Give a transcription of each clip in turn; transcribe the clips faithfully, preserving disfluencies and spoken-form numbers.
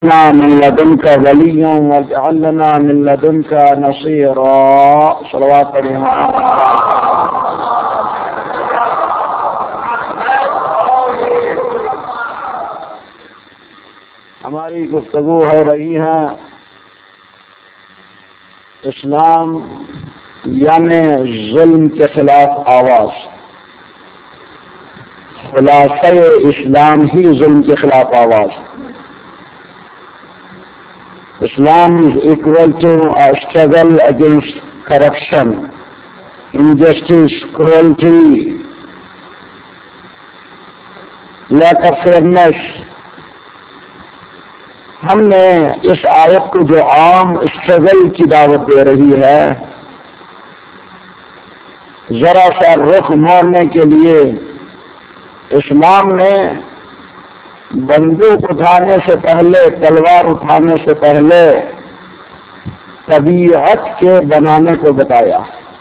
من لدنك وليا واجعل لنا من لدنك نصيرا صلوات الله. ہماری گفتگو ہو رہی ہے اسلام یعنی ظلم کے خلاف آواز. خلاصہ اسلام ہی ظلم کے خلاف آواز. Islam is equal to a struggle against corruption, injustice, cruelty, lack of fairness. ہم نے اس آیت کو جو عام اسٹرگل کی دعوت دے رہی ہے ذرا سا رخ موڑنے کے لیے اسلام نے بندوق اٹھانے سے پہلے تلوار اٹھانے سے پہلے طبیعت کے بنانے کو بتایا.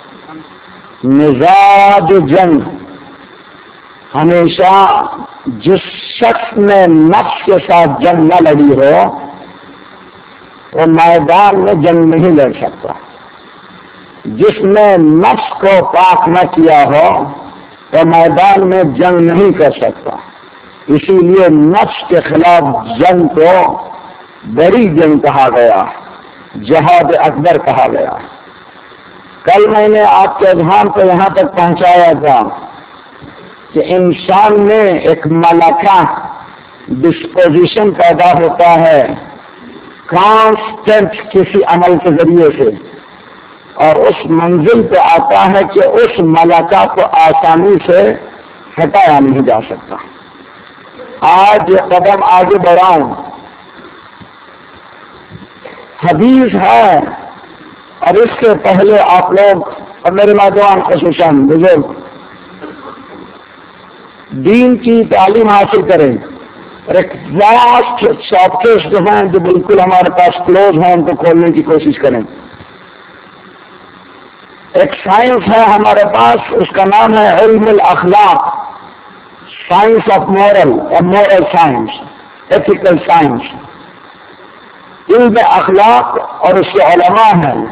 مزاج جنگ ہمیشہ جس شخص نے نفس کے ساتھ جنگ نہ لڑی ہو وہ میدان میں جنگ نہیں لڑ سکتا. جس نے نفس کو پاک نہ کیا ہو وہ میدان میں جنگ نہیں کر سکتا. اسی لیے نفس کے خلاف جنگ کو بڑی جنگ کہا گیا، جہاد اکبر کہا گیا. کل میں نے آپ کے اذہان کو یہاں تک پہنچایا تھا کہ انسان میں ایک ملکہ ڈسپوزیشن پیدا ہوتا ہے کانسٹنٹ کسی عمل کے ذریعے سے، اور اس منزل پہ آتا ہے کہ اس ملکہ کو آسانی سے ہٹایا نہیں جا سکتا. آج یہ قدم آگے بڑھاؤں. حدیث ہے اور اس سے پہلے آپ لوگ اور میرے نوجوان خصوصاً بزرگ دین کی تعلیم حاصل کریں. اور ایک واسٹ سافٹ ویئر جو ہیں جو بالکل ہمارے پاس کلوز ہیں ان کو کھولنے کی کوشش کریں. ایک سائنس ہے ہمارے پاس، اس کا نام ہے علم الاخلاق، سائنس آف مورل اور مورل سائنس، ایتھیکل سائنس. علم اخلاق اور اس کے علماء ہیں.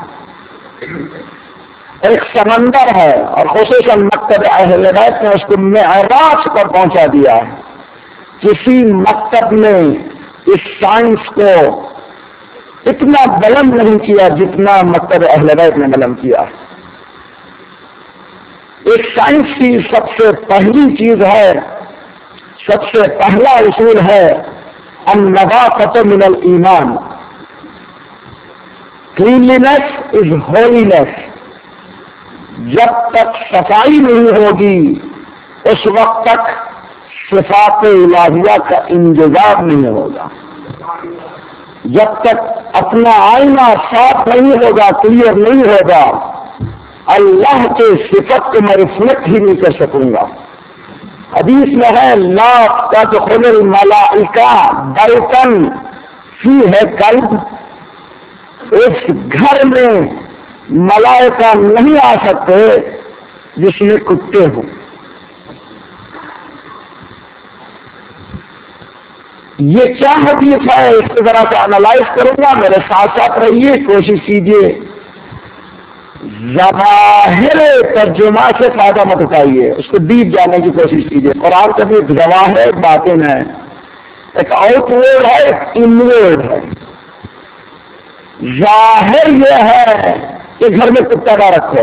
ایک سمندر ہے اور خصوصاً مکتب اہل بیت نے اس کو معراج پر پہنچا دیا ہے. کسی مکتب نے اس سائنس کو اتنا بلند نہیں کیا جتنا مکتب اہل بیت نے بلند کیا. ایک سائنس کی سب سے پہلی چیز ہے، سب سے پہلا اصول ہے النظافۃ من الایمان. Cleanliness is holiness. جب تک صفائی نہیں ہوگی اس وقت تک صفات الہیہ کا انجذاب نہیں ہوگا. جب تک اپنا آئینہ صاف نہیں ہوگا، کلیئر نہیں ہوگا، اللہ کے صفت کو میں ریفلیکٹ ہی نہیں کر سکوں گا. حدیث میں ہے لا تدخل الملائکہ بیتن فیہ کلب. اس گھر میں ملائکہ نہیں آ سکتے جس میں کتے ہوں. یہ کیا حدیث ہے اس کو ذرا سا انالائز کروں گا، میرے ساتھ ساتھ رہیے، کوشش کیجیے. ظواہر ترجمہ سے فائدہ مت اٹھائیے، اس کو ڈیپ جاننے کی کوشش کیجیے. قرآن کا بھی ایک ظواہر ایک باطن ہے، ایک آؤٹ ورڈ ہے، ایک ان ورڈ ہے. ظاہر یہ ہے کہ گھر میں کتا نہ رکھو.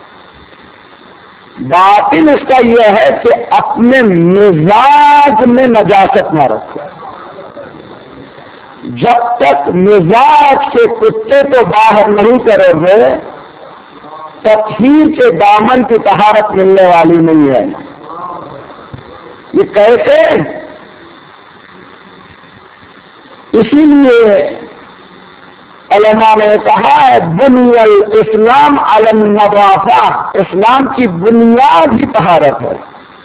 باطن اس کا یہ ہے کہ اپنے مزاج میں نجاست نہ رکھو. جب تک مزاج سے کتے کو باہر نہیں کرو گے تطہیر کے دامن کی طہارت ملنے والی نہیں ہے. یہ کیسے؟ اسی لیے علماء نے کہا ہے بنی الاسلام علی النظافہ. اسلام کی بنیاد ہی طہارت ہے.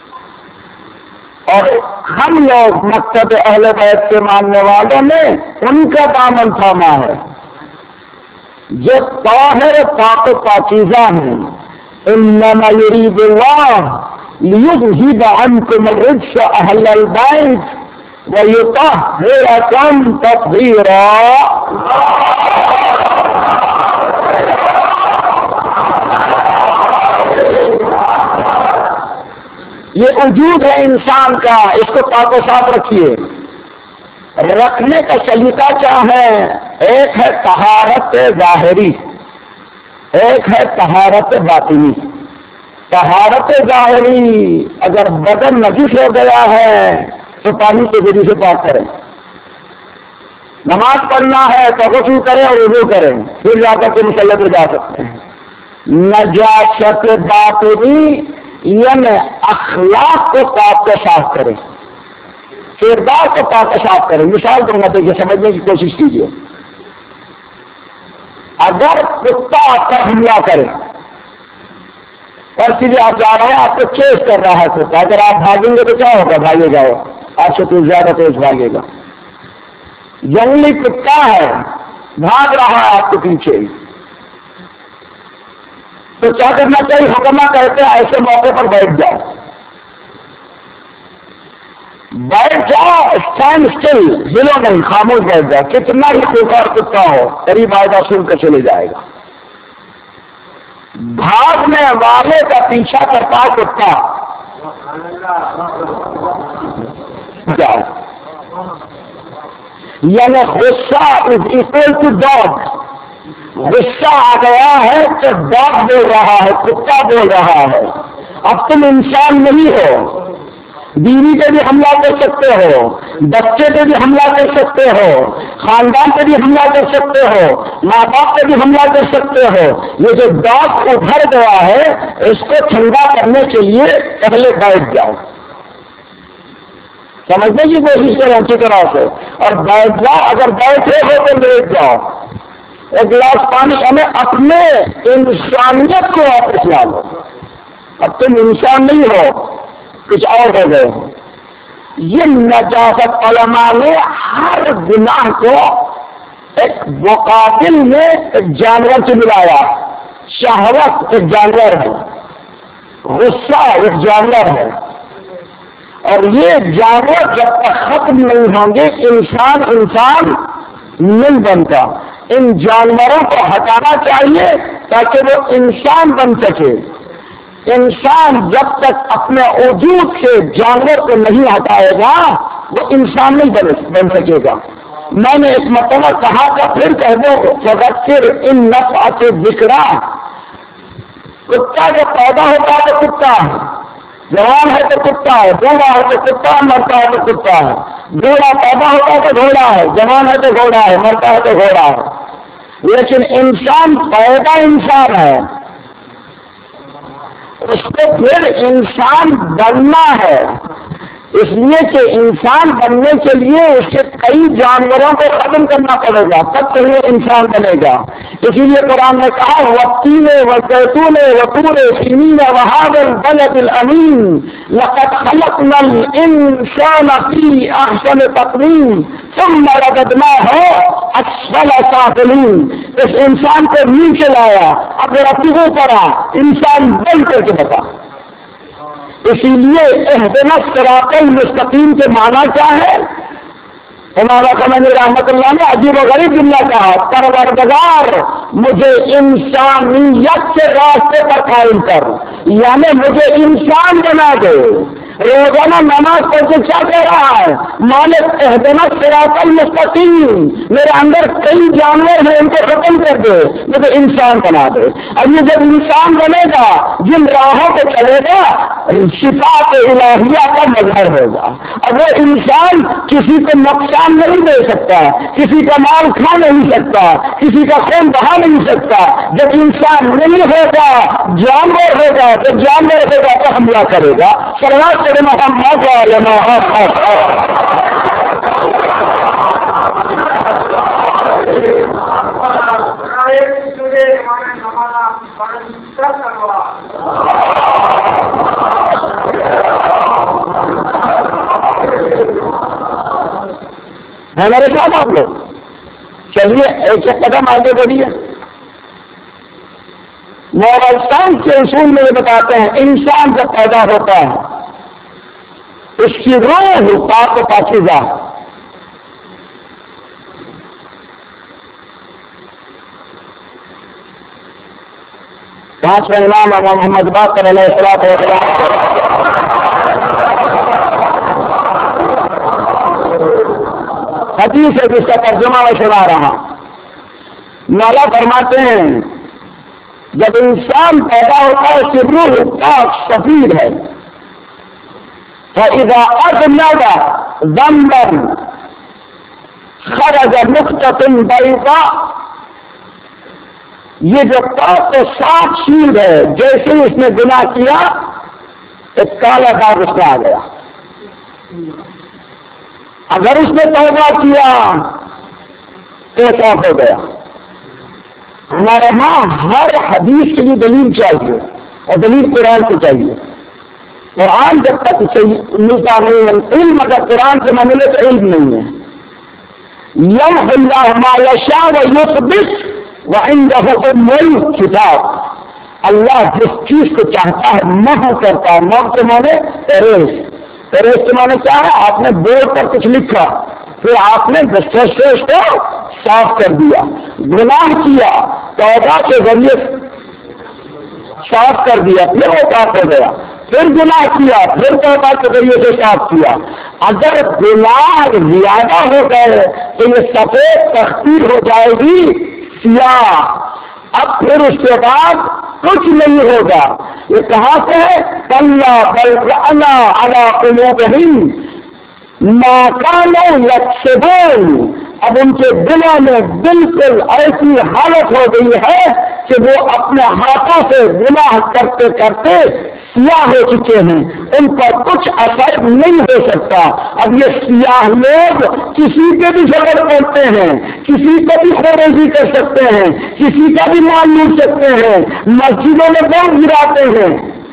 اور ہم لوگ مکتب اہل بیت کے ماننے والوں نے ان کا دامن تھاما ہے جو طاہر پاک و پاکیزہ ہیں. انما یرید اللہ لیذہب عنکم الرجس اہل البیت وَيُطَهِّرَكُمْ تَطْهِيرًا. یہ وجود ہے انسان کا، اس کو پاک و صاف رکھیے. رکھنے کا سلیقہ کیا ہے؟ ایک ہے طہارت ظاہری، ایک ہے طہارت باطنی. طہارت ظاہری، اگر بدن نجس ہو گیا ہے تو پانی کے ذریعے سے پاک کریں. نماز پڑھنا ہے تو غسل کریں اور وضو کریں، پھر جا کر کے مصلی پہ جا سکتے ہیں. نجاست باطنی یعنی اخلاق کو پاک کو صاف کریں، کردار کو پاک کو صاف کریں. مثال دوں گا تو یہ سمجھنے کی کوشش کیجیے. اگر کتا آپ پر حملہ کرے اور سیدھے آپ جا رہے ہیں، آپ کو چیز کر رہا ہے کتا، اگر آپ بھاگیں گے تو کیا ہوگا؟ بھاگے جاؤ، آپ سے کچھ زیادہ تیز بھاگے گا. جنگلی کتا ہے، بھاگ رہا ہے آپ کے پیچھے، تو کیا کرنا چاہیے؟ حکمہ کہتے ہیں ایسے موقع پر بیٹھ جاؤ، بیٹھ جاؤ، اسٹینڈ اسٹل، ہلو نہیں، خاموش بیٹھ جاؤ. کتنا ہی خوفار کتا ہو قریب آئے گا، سن کر چلے جائے گا. بھاگنے والے کا پیچھا کرتا ہے کتا. جاؤ، یعنی غصہ از اکول ٹو ڈاگ. غصہ آ گیا ہے تو ڈاگ بول رہا ہے، کتا بول رہا ہے. اب تم انسان نہیں ہو. بیوی پہ بھی حملہ کر سکتے ہو، بچے پہ بھی حملہ کر سکتے ہو، خاندان پہ بھی حملہ کر سکتے ہو، ماں باپ پہ بھی حملہ کر سکتے ہو. یہ جو ڈاگ ابھر گیا ہے اس کو ٹھنڈا کرنے کے لیے پہلے بیٹھ جاؤ، سمجھنے کی کوشش کریں اچھی طرح سے، اور بیٹھ جاؤ. اگر بیٹھے ہو تو لیٹ جاؤ. ایک گلاس پانی ہمیں اپنے انسانیت کو واپس لا لو. اب تم انسان نہیں ہو، کچھ اور ہو گئے. یہ نجاست علماء نے ہر گناہ کو ایک مقابل میں ایک جانور سے ملایا. شہوت ایک جانور ہے، غصہ ایک جانور ہے، اور یہ جانور جب تک ختم نہیں ہوں گے انسان انسان نہیں بنتا. ان جانوروں کو ہٹانا چاہیے تاکہ وہ انسان بن سکے. انسان جب تک اپنے وجود سے جانور کو نہیں ہٹائے گا وہ انسان نہیں بن سکے گا. میں نے ایک مرتبہ کہا تھا، پھر کہہ دو، فذکر ان نفعت الذکریٰ. کتا جب پیدا ہوتا ہے تو کتا ہے، جوان ہے تو کتا ہے، بوڑھا ہے تو کتا ہے، مرتا ہے تو کتا ہے. گھوڑا پیدا ہوتا ہے تو گھوڑا ہے، جوان ہے تو گھوڑا ہے، مرتا ہے تو گھوڑا ہے. لیکن انسان پیدا انسان ہے، اس کو پھر انسان بننا ہے. اس لیے کہ انسان بننے کے لیے اس کے کئی جانوروں کو ختم کرنا پڑے گا، تب تو وہ انسان بنے گا. اسی لیے قرآن نے کہا وَالتِّينِ وَالزَّيْتُونِ وَطُورِ سِينِينَ وَهَٰذَا الْبَلَدِ الْأَمِينِ لَقَدْ خَلَقْنَا الْإِنسَانَ فِي أَحْسَنِ تَقْوِيمٍ ثُمَّ رَدَدْنَاهُ أَسْفَلَ سَافِلِينَ. اس انسان کو نیچے لایا، اب رتبے پر آ، انسان بن کر کے بتا. اسی لیے اہدنا الصراط المستقیم کے معنی کیا ہے؟ ہمارا خمینی رحمت اللہ نے عجیب و غریب جملہ کہا، پروردگار مجھے انسانیت کے راستے پر قائم کر، یعنی مجھے انسان بنا دے. روزانہ نماز پڑھ کے کیا کہہ رہا ہے؟ مالک اہدنا الصراط المستقیم، میرے اندر کئی جانور ہیں ان کو ختم کر دے، مجھے انسان بنا دے. اب یہ جب انسان بنے گا، جن راہوں پہ چلے گا، صفات الہیہ کا مظہر ہوگا. اب وہ انسان کسی کو نقصان نہیں دے سکتا، کسی کا مال کھا نہیں سکتا، کسی کا خون بہا نہیں سکتا. جب انسان نہیں ہوگا جانور ہوگا، جب جانور ہوگا تو حملہ کرے گا. سروات کرے محمد علیہ محمد. ہے میرے ساتھ آپ لوگ؟ چلیے ایک ایک قدم آگے بڑھیے. مورل سائنس کے اصول میں یہ بتاتے ہیں انسان جب پیدا ہوتا ہے اس کی روح پاک و پاکیزہ. پانچ امام ابو محمد باقر علیہ الصلوۃ والسلام حدیث ہے جس کا ترجمہ میں سنا رہا. مولا فرماتے ہیں جب انسان پیدا ہوتا ہے اس کی روح پاک سفید ہے. فَإِذَا أَذْنَبَ ذَنبًا خَرَجَ نُقْطَةٌ بَيْضَاء. یہ جو پاک و صاف چیز ہے جیسے ہی اس نے گناہ کیا ایک کالا داغ اس میں آ گیا. اگر اس نے توبہ کیا تو صاف ہو گیا. ہمارے ہاں ہر حدیث کے لیے دلیل چاہیے اور دلیل قرآن کو چاہیے. قرآن جب تک ملتا نہیں ہے علم، اگر قرآن سے نہ ملے تو علم نہیں ہے. یمحو اللہ ما یشاء ویثبت وعنده ام الکتاب. اللہ جس چیز کو چاہتا ہے محو کرتا ہے. محو کے معنی اریز. اریز کے معنی کیا ہے؟ آپ نے بورڈ پر کچھ لکھا پھر آپ نے دستخط سے اس کو صاف کر دیا. گناہ کیا توبہ کے ذریعے صاف کر دیا پھر وہ صاف ہو گیا. پھر گناہ کیا پھر توبہ کے ذریعے سے صاف کیا. اگر گناہ زیادہ ہو گئے تو یہ سفید تختی ہو جائے گی سیاہ. اب پھر اس کے بعد کچھ نہیں ہوگا. یہ کہاں سے ہے؟ کلا بل رأنا علی قلوبہم ما کانوا یکسبون. اب ان کے دلوں میں بالکل ایسی حالت ہو گئی ہے کہ وہ اپنے ہاتھوں سے گناہ کرتے کرتے سیاہ ہو چکے ہیں. ان پر کچھ اثر نہیں ہو سکتا. اب یہ سیاہ لوگ کسی کے بھی جگر کرتے ہیں، کسی کو بھی خوریزی کر سکتے ہیں، کسی کا بھی مال لوٹ سکتے ہیں، مسجدوں میں بم گراتے ہیں.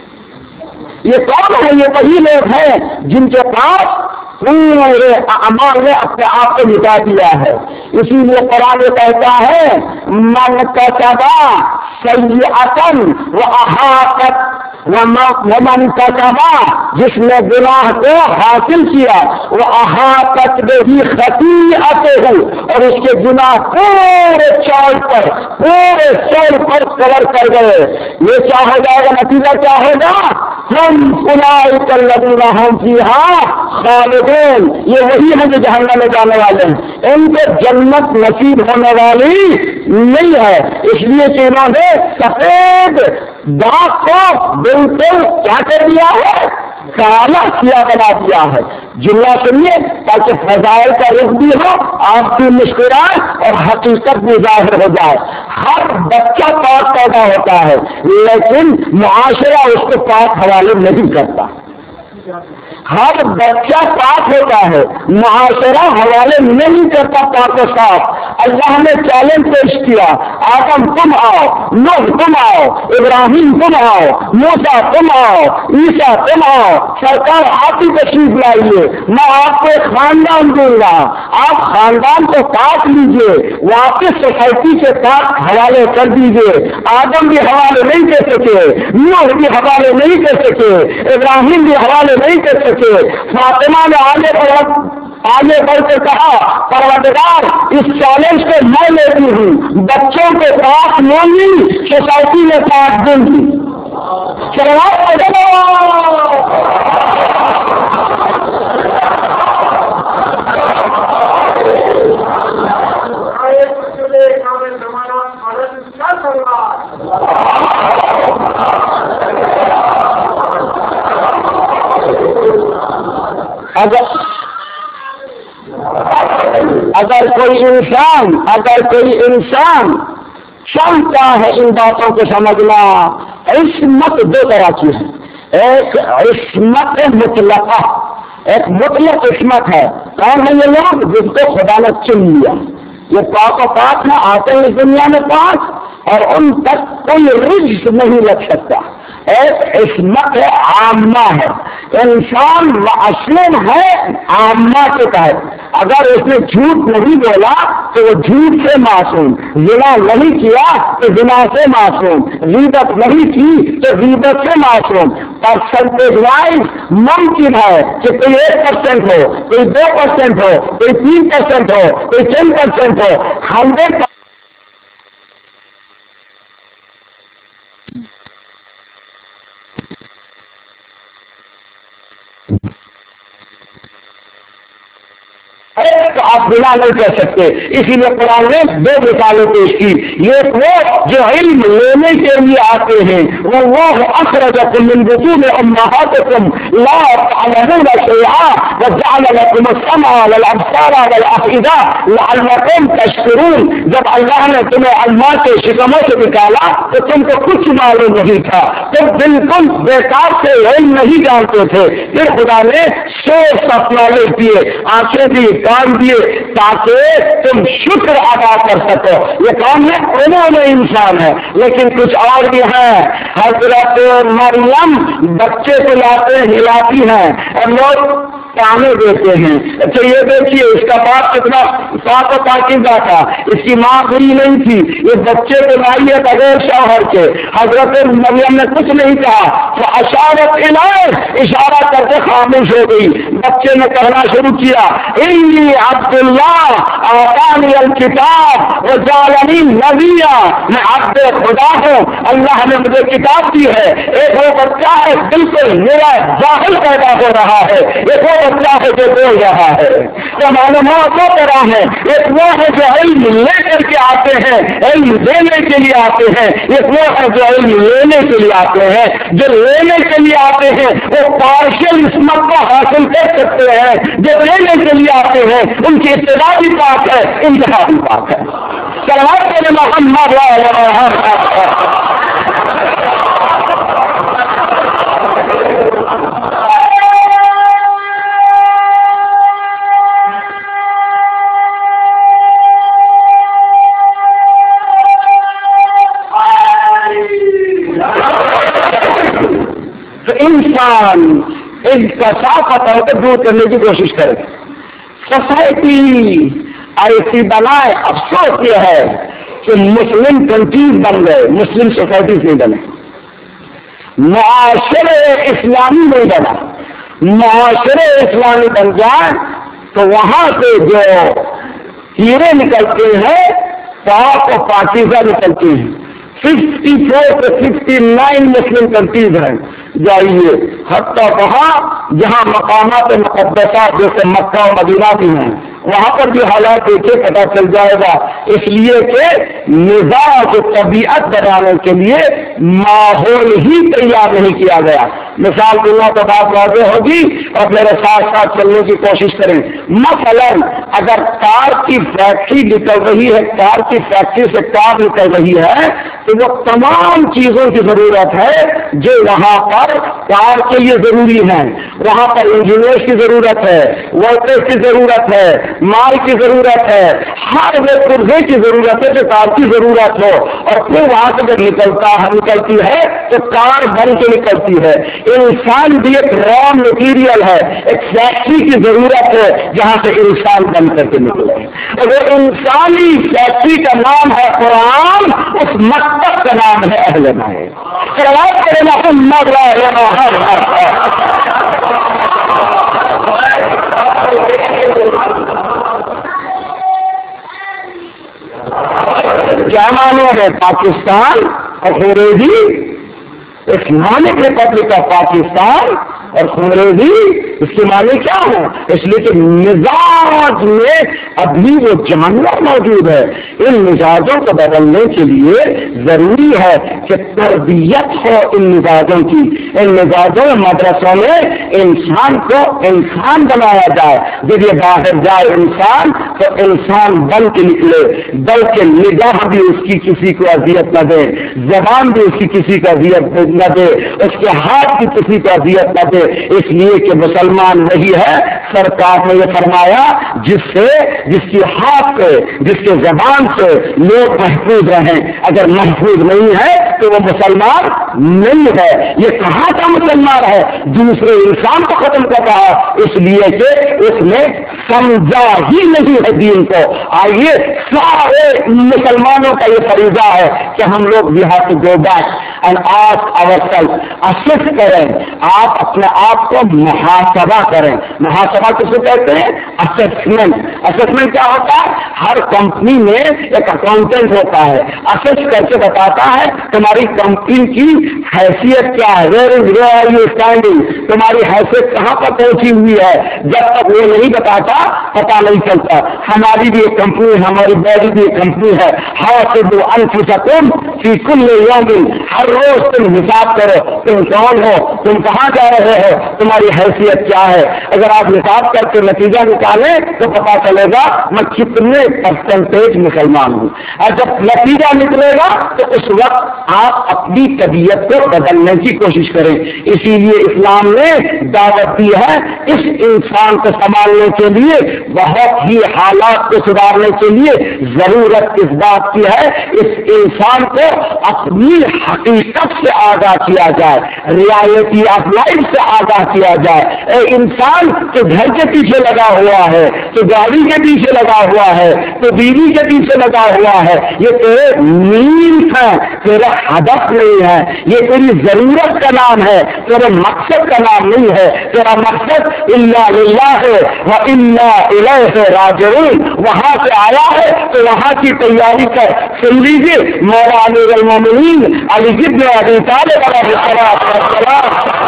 یہ کون ہے؟ یہ وہی لوگ ہیں جن کے پاس پورے اعمال نے اپنے آپ کو مٹا دیا ہے. اسی لیے قرآن کہتا ہے من کسب سیئۃ وأحاطت ومن کسب، جس نے گناہ کو حاصل کیا وہ احاطت بہ خطیئتہ، اور اس کے گناہ پورے چول پر پورے چول پر کور کر گئے. یہ کیا ہو جائے گا؟ نتیجہ کیا ہوگا؟ ہم اولئک الذین هم فیہا خالدون. یہ وہی ہیں جو جہنم میں جانے والے ہیں. ان کو جنت نصیب ہونے والی نہیں ہے، اس لیے کہ انہوں نے سفید داغ کو بالکل کیا کر دیا ہے؟ کالا کیا بنا دیا ہے. جملہ سنیے تاکہ فضائل کا رخ بھی ہو، آپ کی مسکراہٹ اور حقیقت بھی ظاہر ہو جائے. ہر بچہ پاک پیدا ہوتا ہے لیکن معاشرہ اس کو پاک حوالے نہیں کرتا. ہر بچہ پاک ہوتا ہے معاشرہ حوالے نہیں کرتا پاک و صاف. اللہ نے چیلنج پیش کیا، آدم تم آؤ، نوح تم آؤ، ابراہیم تم آؤ، موسیٰ تم آؤ، عیسیٰ تم آؤ. سرکار آپ ہی تشریف لائیے، میں آپ کو ایک خاندان دوں گا، آپ خاندان کو پاک لیجیے، واپس سوسائٹی کے پاک حوالے کر دیجیے. آدم بھی حوالے نہیں کر سکے، نوح بھی حوالے نہیں کر سکے، ابراہیم بھی حوالے نہیں کر سکے. فاطمہ نے آگے بڑھ آگے بڑھ کے کہا پروردگار اس چیلنج کو میں لیتی ہوں، بچوں کو پاک لوں گی، سوسائٹی میں پاک دوں گی. اگر اگر کوئی انسان اگر کوئی انسان چاہتا ہے ان باتوں کو سمجھنا، عصمت دو طرح کی ہے. ایک عصمت مطلقہ، ایک مطلق عصمت ہے. کون ہے یہ لوگ؟ جس کو خدا نے چن لیا. یہ پاک و پاک میں آتے ہیں اس دنیا میں پاک، اور ان تک کوئی رجس نہیں لگ سکتا. ایک عصمت عامہ ہے، انسان معصوم ہے عامہ کے تحت۔ اگر اس نے جھوٹ نہیں بولا تو وہ جھوٹ سے معصوم، زنا نہیں کیا تو زنا سے معصوم، غیبت نہیں کی تو غیبت سے معصوم۔ پرسنٹیج وائز ممکن ہے کہ کوئی ایک پرسینٹ ہو، کوئی دو پرسینٹ ہو، کوئی تین پرسینٹ ہو، کوئی ٹین پرسینٹ ہو، ہنڈریڈ تو آپ بنا نہیں کر سکتے۔ اسی لیے قرآن نے دو مثالیں پیش کی، ایک وہ جو علم لینے کے لیے آتے ہیں، واللہ اخرجکم من بطون امہاتکم لا تعلمون شیئا وجعل لکم السمع والابصار والافئدہ لعلکم تشکرون۔ جب اللہ نے تمہیں اماں کے شکموں سے نکالا تو تم کو کچھ معلوم نہیں تھا، تم بالکل بیکار سے علم نہیں جانتے تھے، پھر خدا نے سورس آف نالج دیے، آنکھیں دی، کام دیے تاکہ تم شکر ادا کر سکو۔ یہ کام ہے انہوں نے انسان ہے، لیکن کچھ اور بھی ہے۔ حضرت مریم بچے کو لاتے ہلاتی ہیں اور لوگ تانے دیتے ہیں، اچھا یہ دیکھیے اس کا باپ کتنا پاک و پاکیزہ تھا، اس کی ماں بری نہیں تھی، یہ بچے کو لائی ہے بغیر شوہر کے۔ حضرت مریم نے کچھ نہیں کہا، تو اشارت الیہ، اشارہ کر کے خاموش ہو گئی۔ بچے نے کہنا شروع کیا، انی عبداللہ آتانی الکتاب وجعلنی نبیا، میں عبد خدا ہوں، اللہ نے مجھے کتاب دی ہے۔ ایک وہ بچہ ہے بالکل میرا جاہل پیدا ہو رہا ہے، ایک وہ بچہ ہے جو بول رہا ہے۔ تو معلومات دو طرح ہے، ایک وہ ہے جو علم لے کر کے آتے ہیں، علم دینے کے لیے آتے ہیں، ایک وہ ہے جو علم لینے کے لیے آتے ہیں۔ جو لینے کے لیے آتے ہیں وہ پارشل عصمت کو حاصل کر سکتے ہیں، جو لینے کے لیے آتے ہیں ان کی ابتدا بھی پاک ہے، انتہا بھی پاک ہے۔ صلوات علی محمد تو انسان ان کا صافت ہے تو دور کرنے کی کوشش کرے، سوسائٹی ایسی بنائے۔ افسوس یہ ہے کہ مسلم کنٹریز بن گئے، مسلم سوسائٹیز نہیں بنے، معاشرے اسلامی نہیں بنا۔ معاشرے اسلامی بن جائے تو وہاں سے جو ہیرے نکلتے ہیں پاک و پاکیزہ نکلتے ہیں۔ ففٹی فور سے ففٹی نائن مسلم کنٹریز ہیں، جائیے حتیٰ وہاں جہاں مقامات مقدسات جیسے مکہ و مدینہ بھی ہیں وہاں پر بھی حالات دیکھے پتہ چل جائے گا، اس لیے کہ مزاج و طبیعت بنانے کے لیے ماحول ہی تیار نہیں کیا گیا۔ مثال دنیا تو بات واضح ہوگی اور میرے ساتھ ساتھ چلنے کی کوشش کریں۔ مثلا اگر کار کی فیکٹری نکل رہی ہے، کار کی فیکٹری سے کار نکل رہی ہے تو وہ تمام چیزوں کی ضرورت ہے جو وہاں پر کار کے لیے ضروری ہیں۔ وہاں پر انجینئر کی ضرورت ہے، ورکر کی ضرورت ہے، مال کی ضرورت ہے، ہر وہ پرزے کی ضرورت ہے جو کار کی ضرورت ہو، اور پھر وہاں سے جب نکلتا ہے نکلتی ہے تو کار بن کے نکلتی ہے۔ انسان بھی ایک را مٹیریل ہے، ایک فیکٹری کی ضرورت ہے جہاں سے انسان بن کر کے نکلے۔ وہ انسانی فیکٹری کا نام ہے قرآن، اس مکتب کا نام ہے اہل بیت۔ صلوات کرے محمد کیا معنی ہے پاکستان اور انگریزی؟ اسلامک ریپبلک آف پاکستان اور انگریزی اس کے معنی کیا ہے؟ اس لیے کہ مزاج میں ابھی وہ جانور موجود ہے۔ ان مزاجوں کو بدلنے کے لیے ضروری ہے کہ تربیت ہو ان مزاجوں کی، ان مزاجوں مدرسوں میں انسان کو انسان بنایا جائے۔ جب یہ باہر جائے انسان تو انسان بن کے نکلے، بلکہ نگاہ بھی اس کی کسی کو اذیت نہ دے، زبان بھی اس کی کسی کو اذیت نہ دے، اس کے ہاتھ بھی کسی کو اذیت نہ دے، اس لیے کہ مسلمان وہی ہے، سرکار نے یہ فرمایا جس سے جس کی ہاتھ سے جس کے زبان سے لوگ محفوظ رہیں، اگر محفوظ نہیں ہے تو وہ مسلمان نہیں ہے۔ یہ کہاں کا مسلمان ہے؟ دوسرے انسان کو ختم کر رہا ہے، اس لیے کہ اس نے سمجھا ہی نہیں ہے دین کو۔ آئیے سارے مسلمانوں کا یہ فریضہ ہے کہ ہم لوگ we have to go back and ask ourselves، assess کریں، آپ اپنے آپ کو محاسبہ کریں۔ محاسبہ کسے کہتے ہیں؟ اسسمنٹ۔ اسسمنٹ کیا ہوتا ہے؟ ہر کمپنی میں ایک اکاؤنٹنٹ ہوتا ہے، اسس کر کے بتاتا ہے تمہاری کمپنی کی حیثیت کیا ہے، where is where are you standing, تمہاری حیثیت کہاں پر پہنچی ہوئی ہے۔ جب تک وہ نہیں بتاتا پتا نہیں چلتا۔ ہماری بھی ایک کمپنی ہے، ہماری باڈی بھی ایک کمپنی ہے۔ حاسبوا انفسکم فی کل یوم، ہر روز تم حساب کرو تم کون ہو، تم کہاں جا رہے ہو، تمہاری حیثیت کیا ہے۔ اگر آپ حساب کر کے نتیجہ نکالیں تو پتا چلے گا میں کتنے پرسنٹیج مسلمان ہوں، اور جب نتیجہ نکلے گا تو اس وقت آپ اپنی طبیعت کو بدلنے کی کوشش کریں۔ اسی لیے اسلام نے دعوت دی ہے اس انسان کو سنبھالنے کے لیے، بہت ہی حالات کو سدھارنے کے لیے ضرورت اس بات کی ہے اس انسان کو اپنی حقیقت سے آگاہ کیا جائے، ریالٹی آف لائف سے آگاہ کیا جائے۔ اے انسان تو گھر کے پیچھے لگا ہوا ہے، تو گاڑی کے پیچھے لگا ہوا ہے، تو بیوی کے پیچھے لگا ہوا ہے، یہ تیرے نیڈ ہے، تیرا ہدف نہیں ہے، یہ تیری ضرورت کا نام ہے، تیرے مقصد کا نام نہیں ہے۔ تیرا مقصد الا للہ ہے وانا الیہ راجعون، وہاں سے آیا ہے تو وہاں کی تیاری کر۔ سن لیجیے مولا امیر المومنین علی بن ابی طالب علیہ السلام،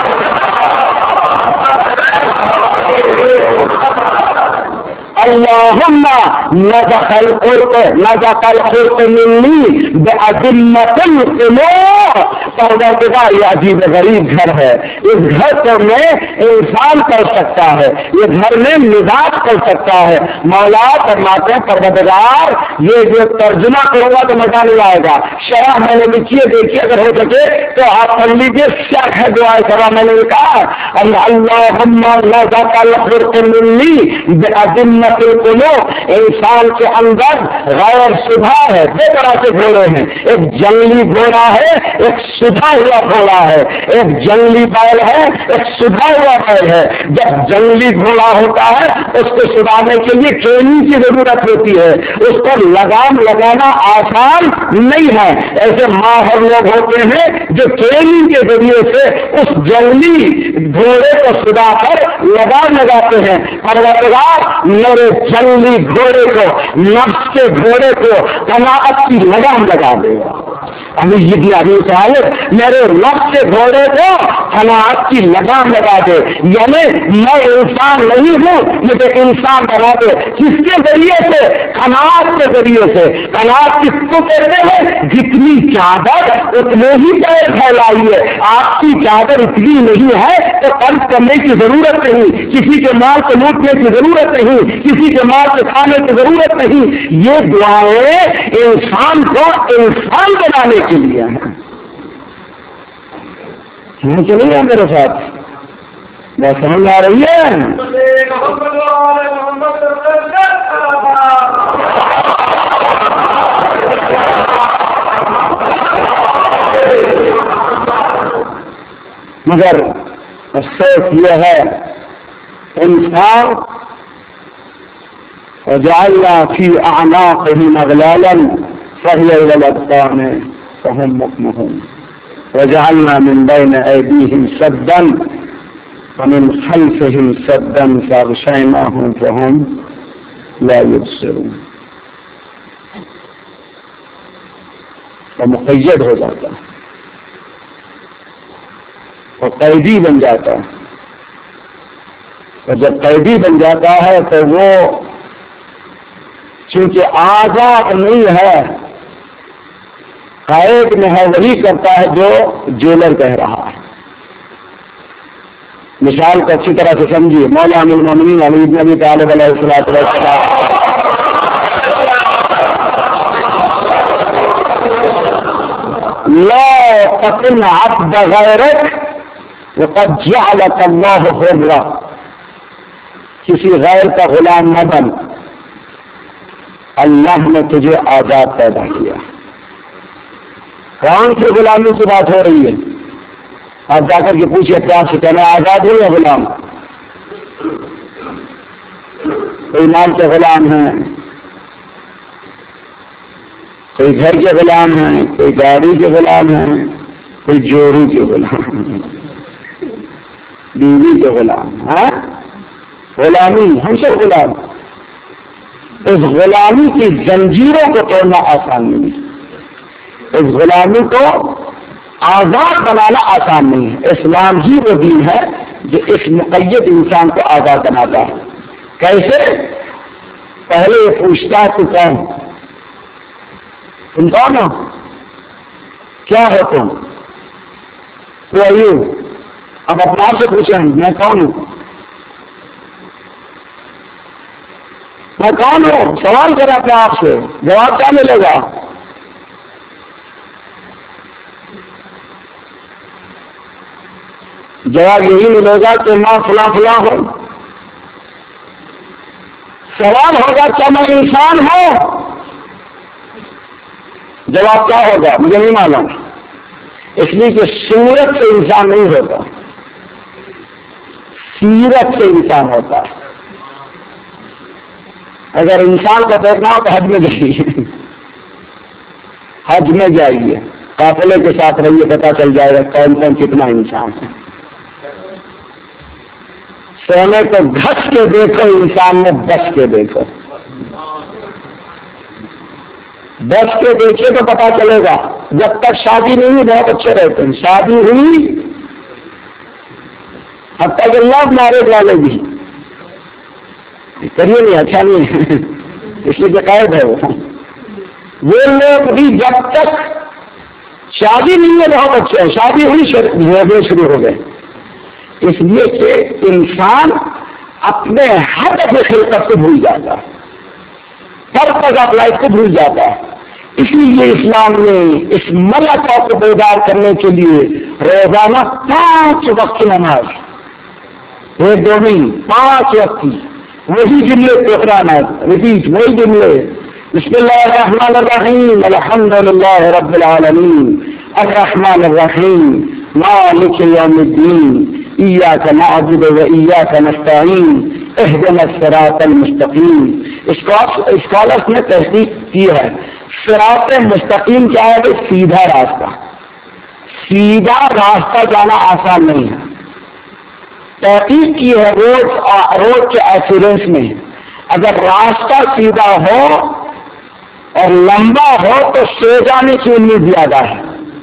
اللہم نزق القرق نزق القرق منی بأذمة القلوب۔ پروردگار یہ عجیب غریب گھر ہے، اس گھر کو میں انسان کر سکتا ہے، یہ گھر میں مزاج کر سکتا ہے۔ مولا فرماتے ہیں پروردگار یہ جو ترجمہ کروں گا تو مزہ نہیں آئے گا، شرح میں نے لکھی ہے، دیکھیے اگر ہو سکے تو آپ پڑھ لیجیے، کیا ہے دعائے شرح میں نے کہا اللہم نزق القرق منی بأذمة القلوب۔ انسان کے اندر غیر شدہ ہے، دو طرح سے گھوڑے ہیں، ایک جنگلی گھوڑا ہے، ایک شدہ ہوا گھوڑا ہے، ایک جنگلی بیل ہے، ایک شدہ ہوا بیل ہے۔ جب جنگلی گھوڑا ہوتا ہے اس کو چھڑانے کے لیے ٹریننگ کی ضرورت ہوتی ہے، اس پر لگام لگانا آسان نہیں ہے۔ ایسے ماہر لوگ ہوتے ہیں جو ٹریننگ کے ذریعے سے اس جنگلی گھوڑے کو چھڑا کر لگام لگاتے ہیں۔ پروردگار میرے جنگلی گھوڑے کو، نفس کے گھوڑے کو قناعت کی لگام لگا دے گا۔ ابھی یہ ابھی صاحب میرے نفس کے گھوڑے کو قناعت کی لگام لگا دے، یعنی میں انسان نہیں ہوں، مجھے انسان بنا دے۔ کس کے ذریعے سے؟ قناعت کے ذریعے سے۔ قناعت کس کو کہتے ہیں؟ جتنی چادر اتنے ہی پیر پھیلائیے، آپ کی چادر اتنی نہیں ہے تو قرض کرنے کی ضرورت نہیں، کسی کے مال کو لوٹنے کی ضرورت نہیں، کسی کے مال سے کھانے کی ضرورت نہیں۔ یہ دعائیں انسان کو انسان بنانے کے لیے ہیں۔ چلیے میرے ساتھ بات سمجھ آ رہی ہے؟ مگر افسوس یہ ہے انسان وجعلنا في اعناقهم اغلالا فهي الى الاذقان فهم مقمحون وجعلنا من بين ايديهم سدا ومن خلفهم سدا فاغشيناهم فهم لا يبصرون۔ ومقید ہو جاتا ہے اور قیدی بن جاتا ہے، اور جب قیدی بن جاتا ہے تو وہ چونکہ آزاد نہیں ہے، قید میں ہے، وہی کرتا ہے جو جیلر کہہ رہا ہے۔ مثال کو اچھی طرح سے سمجھیے، مولا امیر المومنین علی بن ابی طالب علیہ السلام لا تقن عبد غیرک وقد جعلك اللہ حرا، کسی غیر کا غلام نہ بن، اللہ نے تجھے آزاد پیدا کیا۔ کون سی غلامی کی بات ہو رہی ہے؟ آپ جا کر کے پوچھے پیار سے، کہنا آزاد ہو یا غلام؟ کوئی مال کے غلام ہیں، کوئی گھر کے غلام ہیں، کوئی گاڑی کے غلام ہیں، کوئی جوڑی کے غلام ہیں، بیوی کے غلام، ہاں غلامی، ہم سے غلام۔ اس غلامی کی زنجیروں کو توڑنا آسان نہیں، اس غلامی کو آزاد بنانا آسان نہیں ہے۔ اسلام ہی وہ دین ہے جو اس مقید انسان کو آزاد بناتا ہے۔ کیسے؟ پہلے یہ پوچھتا ہے تو کون؟ تم کون ہو؟ کیا ہو تم؟ تو آئیے اب اپنا آپ سے پوچھیں میں کون ہوں؟ میں کون ہوں؟ سوال کریں اپنے آپ سے، جواب کیا ملے گا؟ جواب یہی ملے گا کہ میں فلاں فلاں ہوں۔ سوال ہوگا کیا میں انسان ہوں؟ جواب کیا ہوگا مجھے نہیں معلوم، اس لیے کہ صورت سے انسان نہیں ہوتا، سیرت سے انسان ہوتا ہے۔ اگر انسان کو دیکھنا ہو تو حج میں جائیے، حج میں جائیے، قافلے کے ساتھ رہیے، پتہ چل جائے گا کون کون کتنا انسان ہے۔ سونے کو گھس کے دیکھو، انسان میں بس کے دیکھو، بس کے دیکھے تو پتا چلے گا۔ جب تک شادی نہیں ہوئی بہت اچھے رہتے ہیں، شادی ہوئی اب تک اللہ میرج والے بھی کریے نہیں، اچھا نہیں ہے، اس لیے قید ہے وہ وہ لوگ بھی جب تک شادی نہیں ہے بہت اچھے ہیں، شادی ہوئی شروع ہو گئے۔ اس لیے کہ انسان اپنے ہدف خلقت کو بھول جاتا ہے، پرپز آف لائف کو بھول جاتا ہے۔ اس لیے اسلام نے اس ملکہ کو بیدار کرنے کے لیے روزانہ پانچ وقت نماز، ایک دو نہیں پانچ وقت کی، وہی جملے دہرانا، ریپیٹ وہی جملے، بسم اللہ الرحمن الرحیم الحمد للہ رب العالمین الرحمن الرحیم مالک یوم الدین ایاک نعبد و ایاک نستعین اہدنا الصراط المستقیم۔ اسکالرس نے تحقیق کی ہے، صراط مستقیم کیا ہے؟ سیدھا راستہ، سیدھا راستہ جانا آسان نہیں ہے۔ تحقیق کی ہے روڈ روڈ کے ایکسیڈنٹس میں، اگر راستہ سیدھا ہو اور لمبا ہو تو سو جانے کی امید زیادہ ہے۔